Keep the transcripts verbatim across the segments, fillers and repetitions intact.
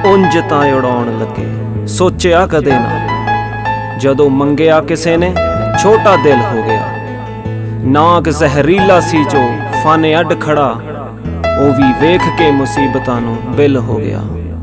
ਉਂਝ ਤਾਂ ਉਡਾਉਣ ਲੱਗੇ ਸੋਚਿਆ ਕਦੇ ਨਾ, ਜਦੋਂ ਮੰਗਿਆ ਕਿਸੇ ਨੇ ਛੋਟਾ ਦਿਲ ਹੋ ਗਿਆ। ਨਾਗ ਜ਼ਹਿਰੀਲਾ ਸੀ ਜੋ ਫਨ ਅੱਡ ਖੜਾ, ਉਹ ਵੀ ਵੇਖ ਕੇ ਮੁਸੀਬਤਾਂ ਨੂੰ ਬਿਲ ਹੋ ਗਿਆ।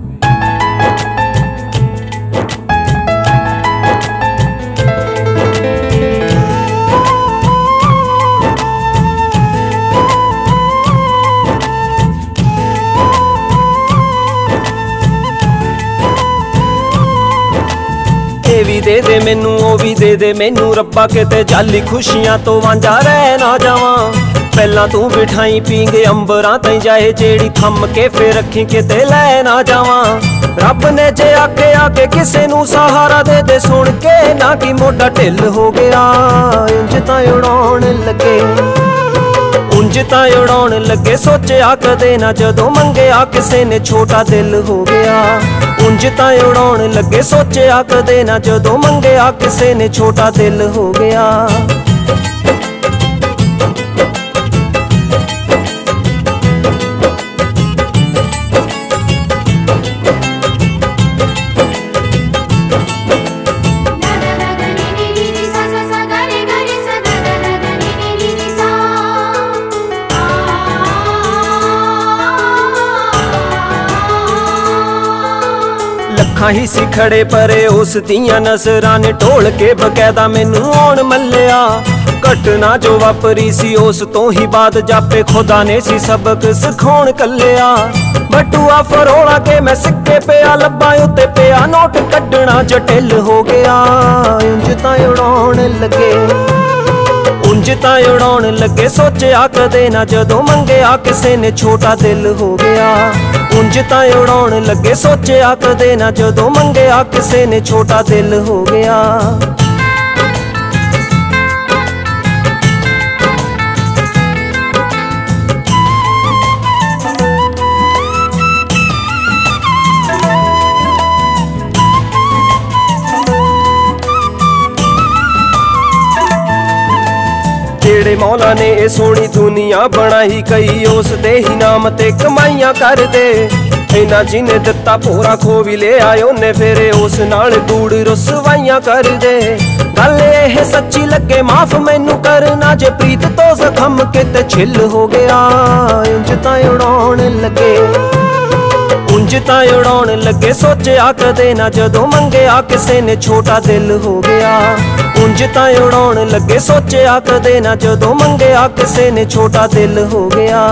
ਇਹ ਵੀ ਦੇ ਦੇ ਮੈਨੂੰ, ਉਹ ਵੀ ਦੇ ਦੇ ਮੈਨੂੰ, ਰੱਬਾ ਕਿਤੇ ਜਾਲੀ ਖੁਸ਼ੀਆਂ ਤੋਂ ਵਾਂਝਾ ਰਹਿ ਨਾ ਜਾਵਾਂ। ਪਹਿਲਾਂ ਤੂੰ ਬਿਠਾਈ ਪੀਂਗੇ ਅੰਬਰਾਂ ਤਾਈਂ ਜਾਏ, ਜਿਹੜੀ ਥੰਮ ਕੇ ਫੇਰ ਰੱਖੀ ਕਿਤੇ ਲੈ ਨਾ ਜਾਵਾਂ। ਰੱਬ ਨੇ ਜੇ ਆਕੇ ਆਕੇ ਕਿਸੇ ਨੂੰ ਸਹਾਰਾ ਦੇ ਦੇ, ਸੁਣ ਕੇ ਨਾ ਕਿ ਮੋਢਾ ਢਿੱਲ ਹੋ ਗਿਆ। ਉਂਝ ਤਾਂ ਉਡਾਉਣ ਲੱਗੇ ਉਂਝ ਤਾਂ ਉਡਾਉਣ ਲੱਗੇ ਸੋਚਿਆ ਕਦੇ ਨਾ, ਜਦੋਂ ਮੰਗਿਆ ਕਿਸੇ ਨੇ ਛੋਟਾ ਦਿਲ ਹੋ ਗਿਆ। ਉਂਝ ਤਾਂ ਉਡਾਉਣ ਲੱਗੇ ਸੋਚਿਆ ਕਦੇ ਨਾ, ਜਦੋਂ ਮੰਗਿਆ ਕਿਸੇ ਨੇ ਛੋਟਾ ਦਿਲ ਹੋ ਗਿਆ। ਲੱਖਾਂ ਹੀ ਸੀ ਖੜੇ ਪਰੇ ਉਸ ਦੀਆਂ ਨਜ਼ਰਾਂ ਨੇ, ਢੋਲ ਕੇ ਬਕਾਇਦਾ ਮੈਨੂੰ ਆਉਣ ਮੱਲਿਆ। ਘਟਨਾ ਜੋ ਵਾਪਰੀ ਸੀ ਉਸ ਤੋਂ ਹੀ ਬਾਅਦ ਜਾਪੇ ਖੁਦਾ ਨੇ ਸੀ ਸਬਕ ਸਿਖਾਉਣ ਕੱਲਿਆ। ਬਟੂਆ ਫਰੋਲਾ ਕੇ ਮੈਂ ਸਿੱਕੇ ਪਿਆ ਲੱਭਾਂ ਉੱਤੇ ਪਿਆ, ਨੋਟ ਕੱਢਣਾ ਜਟਿਲ ਹੋ ਗਿਆ। ਉਂਝ ਤਾਂ ਉਡਾਉਣ ਲੱਗੇ ਉਂਝ ਤਾਂ ਉਡਾਉਣ ਲੱਗੇ ਸੋਚਿਆ ਕਦੇ ਨਾ, ਜਦੋਂ ਮੰਗਿਆ ਕਿਸੇ ਨੇ ਛੋਟਾ ਦਿਲ ਹੋ ਗਿਆ। ਉਂਝ ਤਾਂ ਉਡਾਉਣ ਲੱਗੇ ਸੋਚਿਆ ਕਦੇ ਨਾ, ਜਦੋਂ ਮੰਗਿਆ ਕਿਸੇ ਨੇ ਛੋਟਾ ਦਿਲ ਹੋ ਗਿਆ। ਜਿਹੜੇ ਮੌਲਾ ਨੇ ਇਹ ਸੋਹਣੀ ਦੁਨੀਆ ਬਣਾਈ, ਕਈ ਉਸ ਦੇ ਹੀ ਨਾਮ ਤੇ ਕਮਾਈਆਂ ਕਰਦੇ। ਇਹਨਾਂ ਜਿਹਨੇ ਦਿੱਤਾ ਭੋਰਾ ਖੋ ਵੀ ਲਿਆ, ਉਹਨੇ ਫੇਰੇ ਉਸ ਨਾਲ ਦੂੜ ਰਸਵਾਈਆਂ ਕਰਦੇ। ਗੱਲ ਇਹ ਸੱਚੀ ਲੱਗੇ ਮਾਫ ਮੈਨੂੰ ਕਰਨਾ, ਜੇ ਪ੍ਰੀਤ ਤੋਂ ਜ਼ਖਮ ਕਿਤੇ ਛਿੱਲ ਹੋ ਗਿਆ। ਉਂਝ ਤਾਂ ਉਡਾਉਣ ਲੱਗੇ ਉਂਝ ਤਾਂ ਉਡਾਉਣ ਲੱਗੇ ਸੋਚਿਆ ਕਦੇ ਨਾ, ਜਦੋਂ ਮੰਗਿਆ ਕਿਸੇ ਨੇ ਛੋਟਾ ਦਿਲ ਹੋ ਗਿਆ। ਉਂਝ ਤਾਂ ਉਡਾਉਣ ਲੱਗੇ ਸੋਚਿਆ ਕਦੇ ਨਾ, ਜਦੋਂ ਮੰਗਿਆ ਕਿਸੇ ਨੇ ਛੋਟਾ ਦਿਲ ਹੋ ਗਿਆ।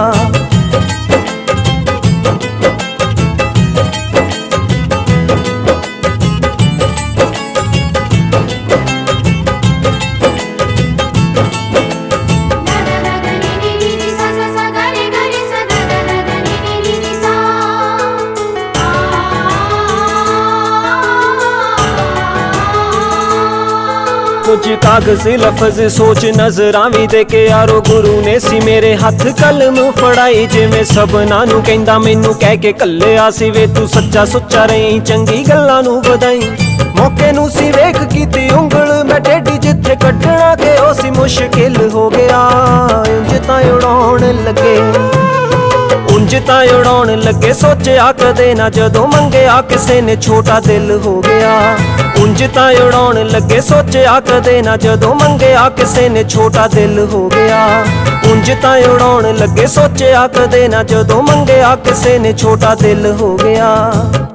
ਕੁਝ ਕਾਗਜ਼ ਲਫ਼ਜ਼ ਸੋਚ ਨਜ਼ਰਾਂ ਵੀ ਦੇ ਕੇ ਯਾਰੋ, ਗੁਰੂ ਨੇ ਸੀ ਮੇਰੇ ਹੱਥ ਕਲਮ ਫੜਾਈ। ਜਿਵੇਂ ਸਭਨਾਂ ਨੂੰ ਕਹਿੰਦਾ ਮੈਨੂੰ ਕਹਿ ਕੇ ਕੱਲਿਆ ਸੀ, ਵੇ ਤੂੰ ਸੱਚਾ ਸੁੱਚਾ ਰਹੀ ਚੰਗੀ ਗੱਲਾਂ ਨੂੰ ਵਧਾਈ। ਮੌਕੇ ਨੂੰ ਸੀ ਵੇਖ ਕੀਤੀ ਉਂਗਲ ਮੈਂ ਟੇਢੀ, ਜਿੱਥੇ ਕੱਢਣਾ ਕਿ ਉਹ ਸੀ ਮੁਸ਼ਕਿਲ ਹੋ ਗਿਆ। ਉਂਝ ਤਾਂ ਉਡਾਉਣ ਲੱਗੇ ਉਂਝ ਤਾਂ ਉਡਾਉਣ ਲੱਗੇ ਸੋਚਿਆ ਕਦੇ ਨਾ, ਜਦੋਂ ਮੰਗਿਆ ਕਿਸੇ ਨੇ ਛੋਟਾ ਦਿਲ ਹੋ ਗਿਆ। ਉਂਝ ਤਾਂ ਉਡਾਉਣ ਲੱਗੇ ਸੋਚਿਆ ਕਦੇ ਨਾ, ਜਦੋਂ ਮੰਗਿਆ ਕਿਸੇ ਨੇ ਛੋਟਾ ਦਿਲ ਹੋ ਗਿਆ। ਉਂਝ ਤਾਂ ਉਡਾਉਣ ਲੱਗੇ ਸੋਚਿਆ ਕਦੇ ਨਾ, ਜਦੋਂ ਮੰਗਿਆ ਕਿਸੇ ਨੇ ਛੋਟਾ ਦਿਲ ਹੋ ਗਿਆ।